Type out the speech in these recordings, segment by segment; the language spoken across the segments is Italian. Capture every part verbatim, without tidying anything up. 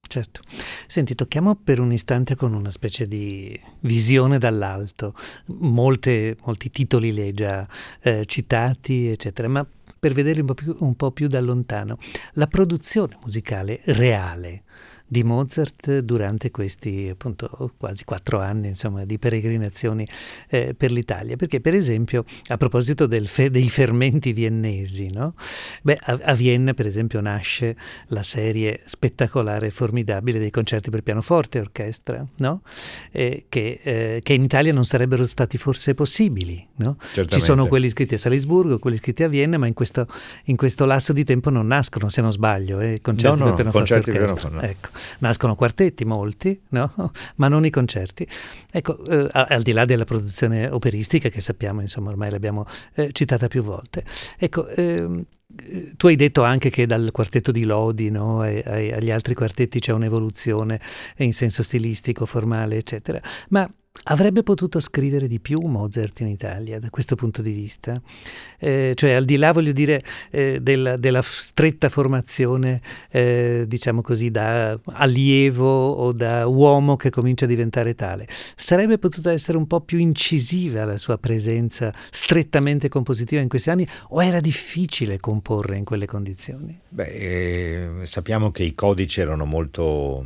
Certo. Senti, tocchiamo per un istante con una specie di visione dall'alto. Molte, molti titoli li hai già eh, citati, eccetera, ma per vederli un po' più, un po' più da lontano. La produzione musicale reale di Mozart durante questi appunto quasi quattro anni insomma di peregrinazioni eh, per l'Italia, perché per esempio a proposito del fe- dei fermenti viennesi, no? Beh, a, a Vienna per esempio nasce la serie spettacolare e formidabile dei concerti per pianoforte e orchestra, no? Eh, che, eh, che in Italia non sarebbero stati forse possibili, no? Ci sono quelli scritti a Salisburgo, quelli scritti a Vienna, ma in questo, in questo lasso di tempo non nascono, se non sbaglio, eh, concerti no, no, per pianoforte e orchestra. Pianoforte, no. Ecco, nascono quartetti, molti, no? Ma non i concerti. Ecco, eh, al di là della produzione operistica che sappiamo, insomma, ormai l'abbiamo eh, citata più volte. Ecco, ehm, tu hai detto anche che dal quartetto di Lodi, no, ai, ai, agli altri quartetti c'è un'evoluzione in senso stilistico, formale, eccetera. Ma avrebbe potuto scrivere di più Mozart in Italia da questo punto di vista? Eh, cioè al di là, voglio dire, eh, della, della stretta formazione, eh, diciamo così, da allievo o da uomo che comincia a diventare tale, sarebbe potuta essere un po' più incisiva la sua presenza strettamente compositiva in questi anni, o era difficile comporre in quelle condizioni? Beh, eh, sappiamo che i codici erano molto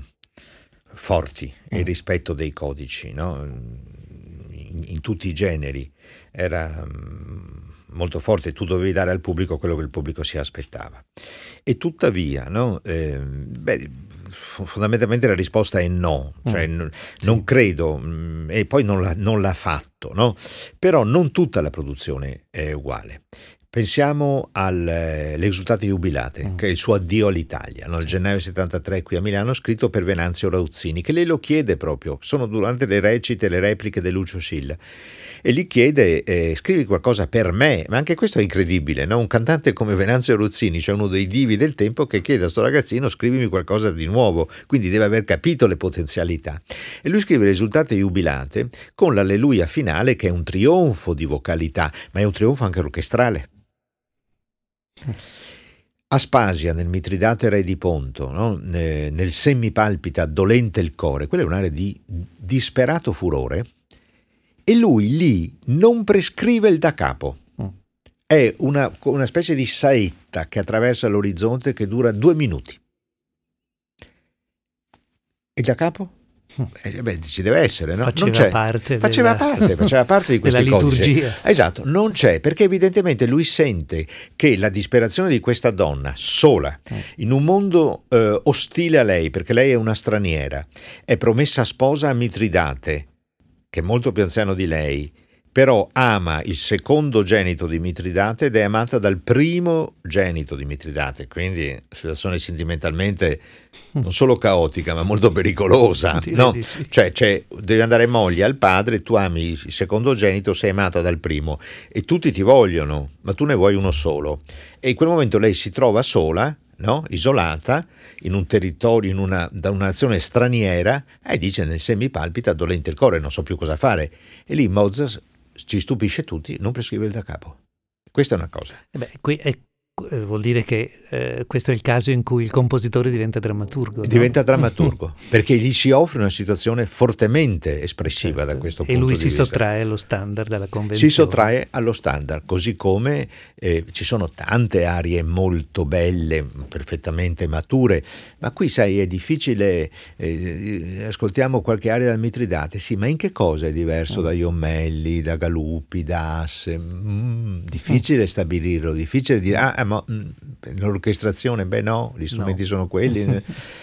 forti e il rispetto dei codici, no? in, in tutti i generi era molto forte, tu dovevi dare al pubblico quello che il pubblico si aspettava. E tuttavia, no? eh, beh, fondamentalmente la risposta è no, cioè mm. n- sì. non credo, mh, e poi non l'ha, non l'ha fatto, no? Però non tutta la produzione è uguale. Pensiamo all'Esultate Jubilate, mm. che è il suo addio all'Italia, no? Il gennaio settantatré qui a Milano, scritto per Venanzio Rauzzini, che lei lo chiede proprio, sono durante le recite, le repliche di Lucio Silla, e gli chiede eh, scrivi qualcosa per me, ma anche questo è incredibile, no? Un cantante come Venanzio Rauzzini, cioè uno dei divi del tempo, che chiede a sto ragazzino scrivimi qualcosa di nuovo, quindi deve aver capito le potenzialità. E lui scrive L'Esultate Jubilate con l'Alleluia finale, che è un trionfo di vocalità, ma è un trionfo anche orchestrale. Aspasia nel Mitridate re di Ponto, no? eh, nel Semipalpita dolente il core, quella è un'area di disperato furore, e lui lì non prescrive il da capo, è una, una specie di saetta che attraversa l'orizzonte che dura due minuti. E il da capo? Eh, beh, ci deve essere, no? Faceva non c'è. parte faceva della... parte faceva parte di questi della codici. liturgia. Esatto, non c'è, perché evidentemente lui sente che la disperazione di questa donna sola in un mondo eh, ostile a lei, perché lei è una straniera, è promessa sposa a Mitridate, che è molto più anziano di lei, però ama il secondo genito di Mitridate ed è amata dal primo genito di Mitridate, quindi situazione sentimentalmente non solo caotica ma molto pericolosa, no? Sì. Cioè, cioè devi andare moglie al padre, tu ami il secondo genito, sei amata dal primo e tutti ti vogliono, ma tu ne vuoi uno solo, e in quel momento lei si trova sola, no? Isolata in un territorio, in una, da una nazione straniera, e dice nel semipalpita dolente il core, non so più cosa fare, e lì Mozart ci stupisce tutti, non prescrive il da capo. Questa è una cosa. Eh beh, qui è, vuol dire che eh, questo è il caso in cui il compositore diventa drammaturgo. Diventa no? drammaturgo, perché gli si offre una situazione fortemente espressiva, certo, da questo e punto di vista. E lui si sottrae allo standard della convenzione. Si sottrae allo standard, così come eh, ci sono tante arie molto belle, perfettamente mature, ma qui sai è difficile, eh, ascoltiamo qualche aria dal Mitridate, sì, ma in che cosa è diverso mm. da Iommelli, da Galuppi, da Asse? Mm, difficile mm. stabilirlo, difficile dire, ah, ma mm, l'orchestrazione, beh no, gli strumenti no. sono quelli,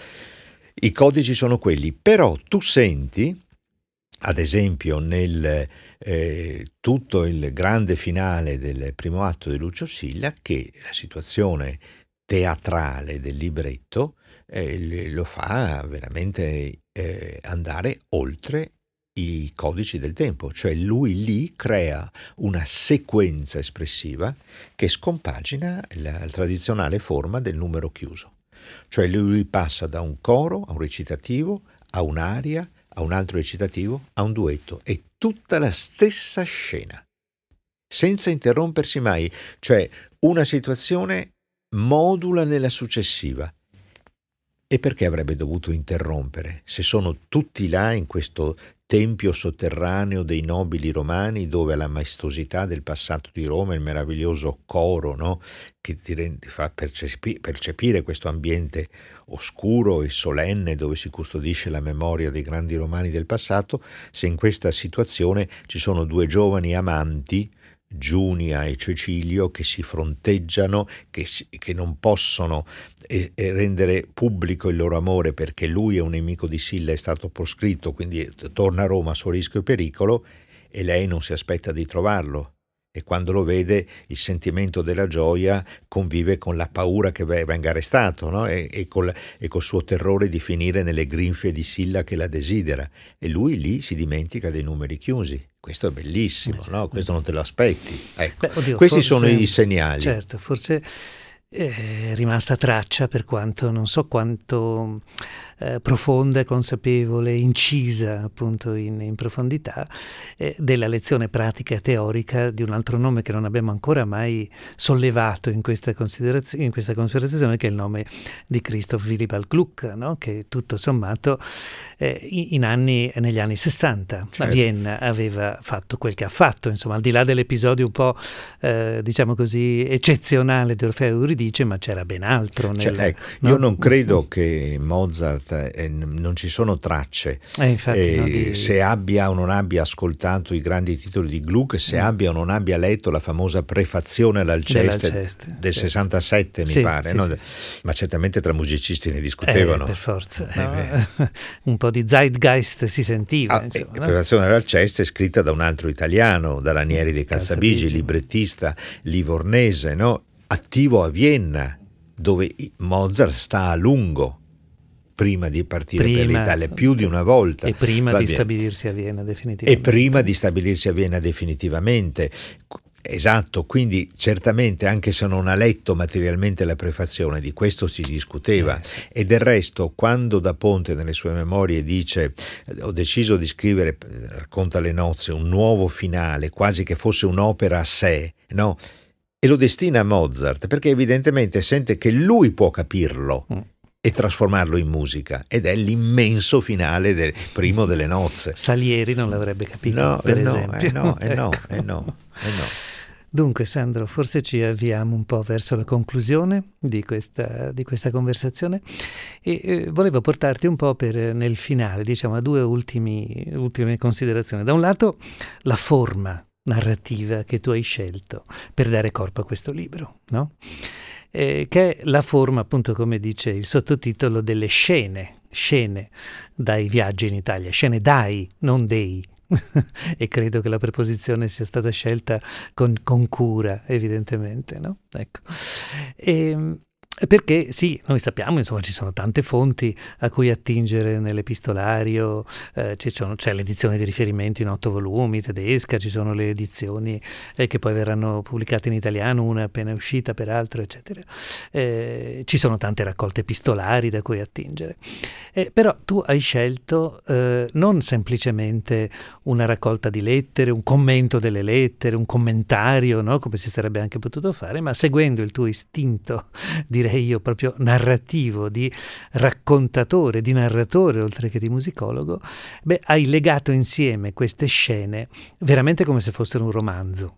i codici sono quelli, però tu senti, ad esempio nel eh, tutto il grande finale del primo atto di Lucio Silla, che la situazione teatrale del libretto eh, lo fa veramente eh, andare oltre i codici del tempo, cioè lui lì crea una sequenza espressiva che scompagina la, la tradizionale forma del numero chiuso, cioè lui passa da un coro a un recitativo, a un'aria, a un altro recitativo, a un duetto, è tutta la stessa scena, senza interrompersi mai, cioè una situazione modula nella successiva. E perché avrebbe dovuto interrompere? Se sono tutti là in questo tempio sotterraneo dei nobili romani, dove la maestosità del passato di Roma, il meraviglioso coro, no? Che ti rende, fa percepi, percepire questo ambiente oscuro e solenne dove si custodisce la memoria dei grandi romani del passato, se in questa situazione ci sono due giovani amanti, Giunia e Cecilio, che si fronteggiano, che, si, che non possono eh, rendere pubblico il loro amore perché lui è un nemico di Silla, è stato proscritto, quindi torna a Roma a suo rischio e pericolo, e lei non si aspetta di trovarlo. E quando lo vede, il sentimento della gioia convive con la paura che venga arrestato, no? e, e, col, e col suo terrore di finire nelle grinfie di Silla che la desidera. E lui lì si dimentica dei numeri chiusi. Questo è bellissimo, esatto. No? Questo non te lo aspetti. Ecco. Beh, oddio, questi forse, sono i segnali. Certo, forse è rimasta traccia, per quanto non so quanto eh, profonda, consapevole, incisa appunto in, in profondità, eh, della lezione pratica e teorica di un altro nome che non abbiamo ancora mai sollevato in questa considerazione, in questa conversazione, che è il nome di Christoph Willibald Gluck, no? Che tutto sommato eh, in anni, negli anni sessanta certo. a Vienna aveva fatto quel che ha fatto, insomma, al di là dell'episodio un po' eh, diciamo così eccezionale di Orfeo e Euridice, ma c'era ben altro nel, cioè, ecco, no? Io non credo che Mozart eh, non ci sono tracce eh, infatti, eh, no, di... se abbia o non abbia ascoltato i grandi titoli di Gluck, se mm. abbia o non abbia letto la famosa prefazione all'Alceste, all'Alceste del certo. sessantasette mi sì, pare sì, no? sì. Ma certamente tra musicisti ne discutevano eh, per forza eh, no? Un po' di zeitgeist si sentiva ah, insomma, eh, no? Prefazione all'Alceste è scritta da un altro italiano, da Ranieri dei Calzabigi, Calzabigi. librettista livornese, no? Attivo a Vienna, dove Mozart sta a lungo prima di partire prima, per l'Italia, più di una volta. E prima Va di bene. stabilirsi a Vienna definitivamente. E prima di stabilirsi a Vienna definitivamente. Esatto, quindi certamente, anche se non ha letto materialmente la prefazione, di questo si discuteva. Eh, sì. E del resto, quando Da Ponte nelle sue memorie dice ho deciso di scrivere, racconta le nozze, un nuovo finale, quasi che fosse un'opera a sé, no? E lo destina a Mozart, perché evidentemente sente che lui può capirlo mm. e trasformarlo in musica, ed è l'immenso finale del primo delle nozze. Salieri non l'avrebbe capito, no, per eh no, esempio. Eh no, eh no, ecco. eh no, eh no. Dunque Sandro, forse ci avviamo un po' verso la conclusione di questa, di questa conversazione e eh, volevo portarti un po' per, nel finale, diciamo, a due ultimi, ultime considerazioni. Da un lato la forma narrativa che tu hai scelto per dare corpo a questo libro, no? Eh, che è la forma, appunto, come dice il sottotitolo, delle scene, scene dai viaggi in Italia, scene dai, non dei. E credo che la preposizione sia stata scelta con, con cura, evidentemente, no? Ecco. E, perché sì, noi sappiamo, insomma, ci sono tante fonti a cui attingere nell'epistolario, eh, ci sono, c'è l'edizione di riferimento in otto volumi tedesca, ci sono le edizioni eh, che poi verranno pubblicate in italiano, una appena uscita peraltro, eccetera. Eh, ci sono tante raccolte epistolari da cui attingere. Eh, però tu hai scelto eh, non semplicemente una raccolta di lettere, un commento delle lettere, un commentario, no? Come si sarebbe anche potuto fare, ma seguendo il tuo istinto, direi io, proprio narrativo, di raccontatore, di narratore, oltre che di musicologo, beh, hai legato insieme queste scene veramente come se fossero un romanzo.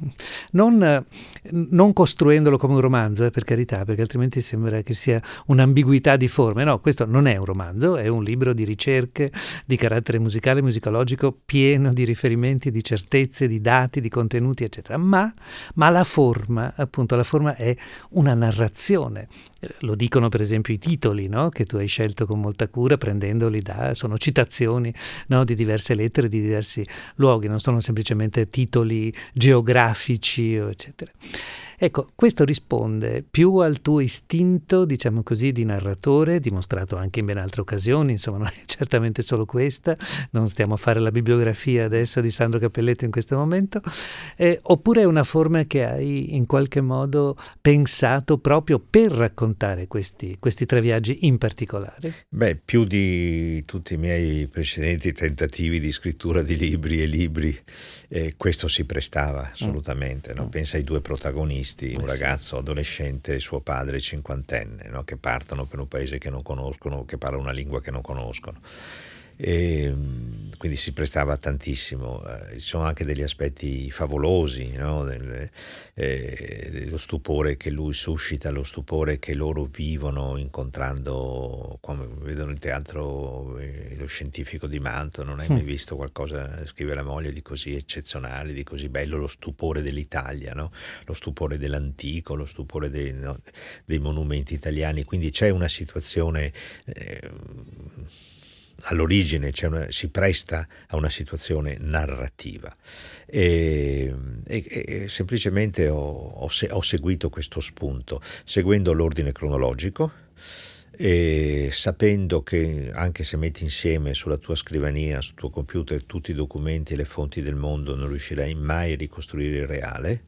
Non, non costruendolo come un romanzo, eh, per carità, perché altrimenti sembra che sia un'ambiguità di forme. No, questo non è un romanzo, è un libro di ricerche di carattere musicale e musicologico, pieno di riferimenti, di certezze, di dati, di contenuti, eccetera. Ma, ma la forma, appunto, la forma è una narrazione. Lo dicono per esempio i titoli, no? Che tu hai scelto con molta cura, prendendoli da, sono citazioni, no? Di diverse lettere, di diversi luoghi, non sono semplicemente titoli geografici, eccetera. Ecco, questo risponde più al tuo istinto, diciamo così, di narratore, dimostrato anche in ben altre occasioni, insomma non è certamente solo questa, non stiamo a fare la bibliografia adesso di Sandro Cappelletto in questo momento, eh, oppure è una forma che hai in qualche modo pensato proprio per raccontare questi, questi tre viaggi in particolare? Beh, più di tutti i miei precedenti tentativi di scrittura di libri e libri, eh, questo si prestava assolutamente, no? Pensa ai due protagonisti. protagonisti, un ragazzo adolescente e suo padre cinquantenne, no? Che partono per un paese che non conoscono, che parlano una lingua che non conoscono. E quindi si prestava tantissimo. Eh, ci sono anche degli aspetti favolosi, no? Del, eh, lo stupore che lui suscita, lo stupore che loro vivono incontrando, quando vedono il teatro, eh, lo scientifico di Manto. Non hai mai visto qualcosa, scrive la moglie, di così eccezionale, di così bello, lo stupore dell'Italia, no? Lo stupore dell'antico, lo stupore dei, no? dei monumenti italiani. Quindi c'è una situazione, eh, all'origine c'è una, si presta a una situazione narrativa e, e, e semplicemente ho, ho, se, ho seguito questo spunto seguendo l'ordine cronologico e sapendo che anche se metti insieme sulla tua scrivania, sul tuo computer, tutti i documenti e le fonti del mondo, non riuscirei mai a ricostruire il reale.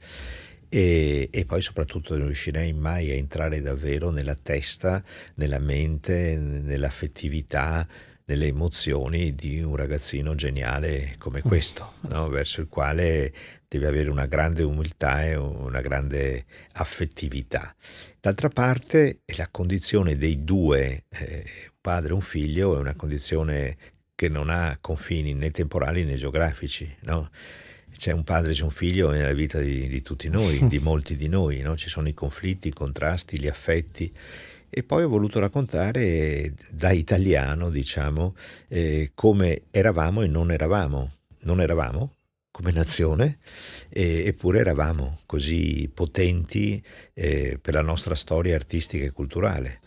E, e poi soprattutto non riuscirei mai a entrare davvero nella testa, nella mente, nell'affettività, nelle emozioni di un ragazzino geniale come questo, no? Verso il quale devi avere una grande umiltà e una grande affettività. D'altra parte la condizione dei due, eh, un padre e un figlio, è una condizione che non ha confini né temporali né geografici, no? C'è un padre, c'è un figlio nella vita di, di tutti noi, di molti di noi, no? Ci sono i conflitti, i contrasti, gli affetti. E poi ho voluto raccontare da italiano, diciamo, eh, come eravamo e non eravamo. Non eravamo come nazione, eh, eppure eravamo così potenti eh, per la nostra storia artistica e culturale.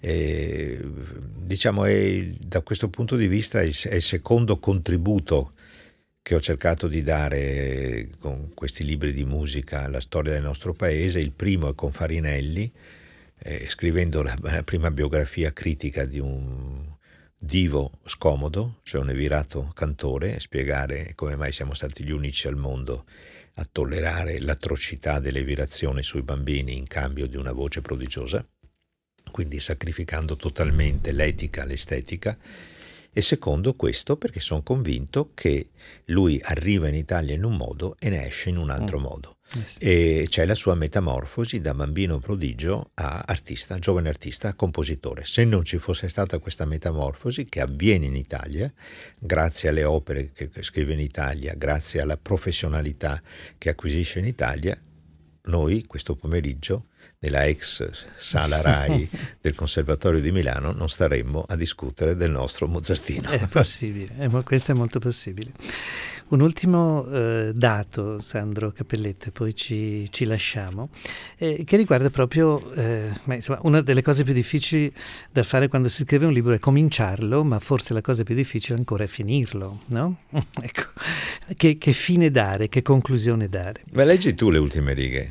Eh, diciamo, è, da questo punto di vista è il, è il secondo contributo che ho cercato di dare con questi libri di musica alla storia del nostro paese. Il primo è con Farinelli, Eh, scrivendo la, la prima biografia critica di un divo scomodo, cioè un evirato cantore, e spiegare come mai siamo stati gli unici al mondo a tollerare l'atrocità dell'evirazione sui bambini in cambio di una voce prodigiosa, quindi sacrificando totalmente l'etica, l'estetica. E secondo questo perché sono convinto che lui arriva in Italia in un modo e ne esce in un altro mm. modo. Eh sì. E c'è la sua metamorfosi da bambino prodigio a artista, giovane artista, compositore. Se non ci fosse stata questa metamorfosi che avviene in Italia, grazie alle opere che scrive in Italia, grazie alla professionalità che acquisisce in Italia, noi questo pomeriggio nella ex sala Rai del Conservatorio di Milano non staremmo a discutere del nostro Mozartino. È possibile, è, questo è molto possibile. Un ultimo eh, dato, Sandro Cappelletto, e poi ci, ci lasciamo, eh, che riguarda proprio, eh, ma insomma, una delle cose più difficili da fare quando si scrive un libro è cominciarlo, ma forse la cosa più difficile ancora è finirlo, no? Ecco, che, che fine dare, che conclusione dare. Ma leggi tu le ultime righe.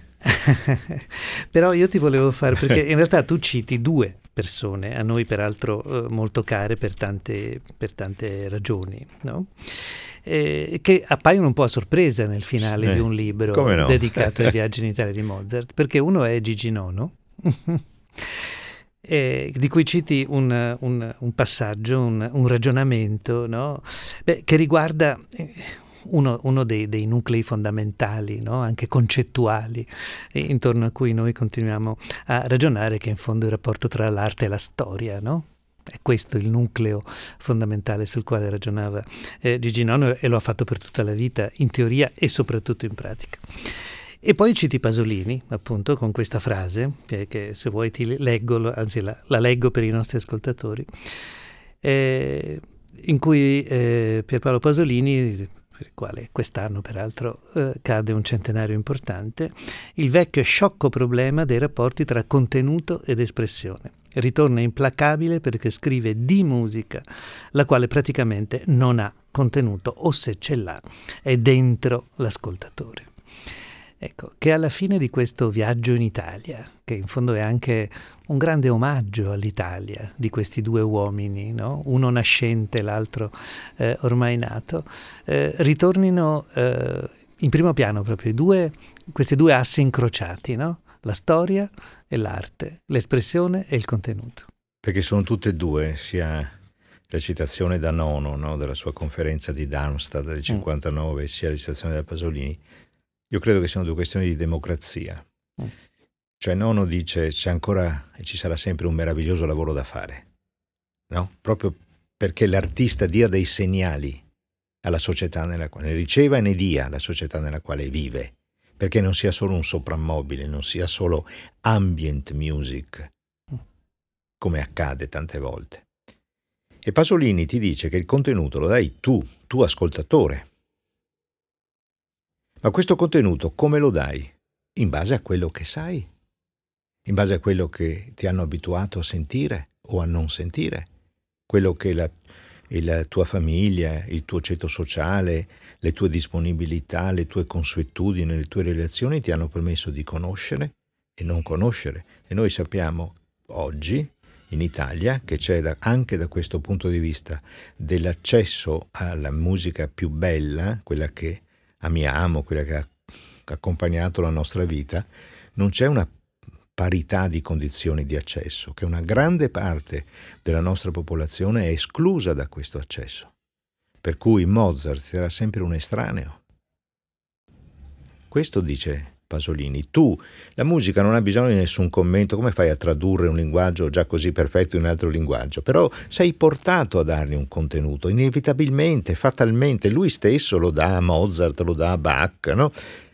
Però io ti volevo fare, perché in realtà tu citi due persone, a noi peraltro eh, molto care per tante, per tante ragioni, no? Eh, che appaiono un po' a sorpresa nel finale eh, di un libro no? dedicato ai viaggi in Italia di Mozart, perché uno è Gigi Nono, eh, di cui citi un, un, un passaggio, un, un ragionamento, no? Beh, che riguarda eh, uno, uno dei, dei nuclei fondamentali, no? Anche concettuali, eh, intorno a cui noi continuiamo a ragionare, che in fondo è il rapporto tra l'arte e la storia, no? È questo il nucleo fondamentale sul quale ragionava eh, Gigi Nono, e lo ha fatto per tutta la vita, in teoria e soprattutto in pratica. E poi citi Pasolini, appunto, con questa frase, che, che se vuoi ti leggo, anzi la, la leggo per i nostri ascoltatori, eh, in cui eh, Pierpaolo Pasolini, per il quale quest'anno peraltro eh, cade un centenario importante, il vecchio e sciocco problema dei rapporti tra contenuto ed espressione ritorna implacabile perché scrive di musica, la quale praticamente non ha contenuto, o se ce l'ha è dentro l'ascoltatore. Ecco, che alla fine di questo viaggio in Italia, che in fondo è anche un grande omaggio all'Italia di questi due uomini, no? Uno nascente, l'altro eh, ormai nato, eh, ritornino eh, in primo piano proprio i due, questi due assi incrociati, no? La storia e l'arte, l'espressione e il contenuto. Perché sono tutte e due, sia la citazione da Nono, no? Della sua conferenza di Darmstadt del cinquantanove, mm. sia la citazione da Pasolini. Io credo che siano due questioni di democrazia, Mm. Cioè Nono dice c'è ancora e ci sarà sempre un meraviglioso lavoro da fare, no? Proprio perché l'artista dia dei segnali alla società nella quale ne riceva e ne dia alla società nella quale vive, perché non sia solo un soprammobile, non sia solo ambient music, come accade tante volte. E Pasolini ti dice che il contenuto lo dai tu, tu ascoltatore. Ma questo contenuto come lo dai? In base a quello che sai, in base a quello che ti hanno abituato a sentire o a non sentire, quello che la, la tua famiglia, il tuo ceto sociale, le tue disponibilità, le tue consuetudini, le tue relazioni ti hanno permesso di conoscere e non conoscere. E noi sappiamo oggi in Italia che c'è da, anche da questo punto di vista dell'accesso alla musica più bella, quella che amiamo, quella che ha accompagnato la nostra vita, non c'è una parità di condizioni di accesso, che una grande parte della nostra popolazione è esclusa da questo accesso, per cui Mozart sarà sempre un estraneo. Questo dice Pasolini. Tu, la musica non ha bisogno di nessun commento, come fai a tradurre un linguaggio già così perfetto in un altro linguaggio? Però sei portato a dargli un contenuto, inevitabilmente, fatalmente, lui stesso lo dà a Mozart, lo dà a Bach, no?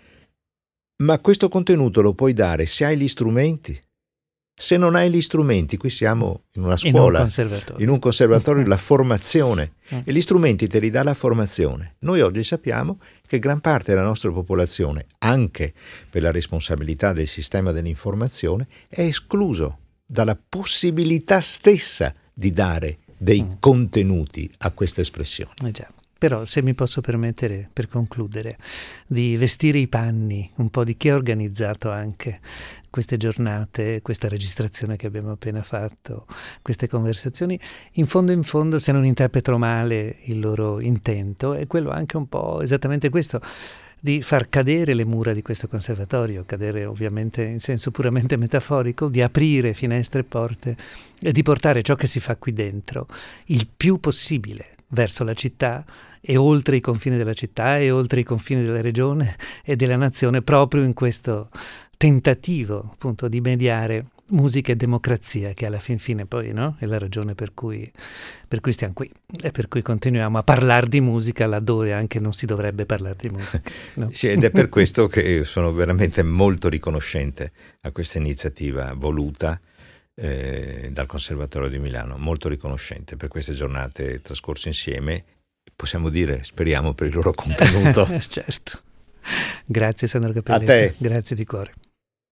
Ma questo contenuto lo puoi dare se hai gli strumenti. Se non hai gli strumenti, qui siamo in una scuola, in un conservatorio, in un conservatorio la formazione, e gli strumenti te li dà la formazione. Noi oggi sappiamo che gran parte della nostra popolazione, anche per la responsabilità del sistema dell'informazione, è escluso dalla possibilità stessa di dare dei mm. contenuti a questa espressione. Eh già. Però se mi posso permettere, per concludere, di vestire i panni un po' di chi ha organizzato anche queste giornate, questa registrazione che abbiamo appena fatto, queste conversazioni, in fondo in fondo, se non interpreto male il loro intento, è quello anche un po' esattamente questo, di far cadere le mura di questo conservatorio, cadere ovviamente in senso puramente metaforico, di aprire finestre e porte e di portare ciò che si fa qui dentro il più possibile verso la città e oltre i confini della città e oltre i confini della regione e della nazione, proprio in questo tentativo appunto di mediare musica e democrazia, che alla fin fine poi, no? È la ragione per cui, per cui stiamo qui e per cui continuiamo a parlare di musica laddove anche non si dovrebbe parlare di musica, no? Sì, ed è per questo che sono veramente molto riconoscente a questa iniziativa voluta Eh, dal Conservatorio di Milano, molto riconoscente per queste giornate trascorse insieme, possiamo dire, speriamo, per il loro contenuto. Certo. Grazie Sandro Cappelletti. A te. Grazie di cuore.